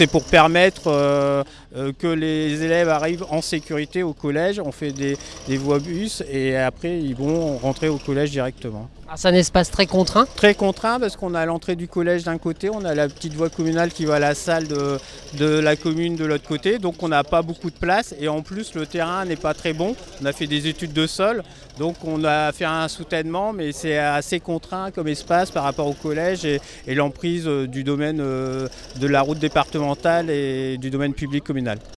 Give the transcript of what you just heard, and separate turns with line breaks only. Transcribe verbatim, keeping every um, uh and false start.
c'est pour permettre euh, euh, que les élèves arrivent en sécurité au collège. On fait des, des voies bus et après ils vont rentrer au collège directement.
Ah, c'est un espace très contraint.
Très contraint parce qu'on a l'entrée du collège d'un côté, on a la petite voie communale qui va à la salle de, de la commune de l'autre côté, donc on n'a pas beaucoup de place et en plus le terrain n'est pas très bon. On a fait des études de sol, donc on a fait un soutènement, mais c'est assez contraint comme espace par rapport au collège et, et l'emprise du domaine de la route départementale et du domaine public communal.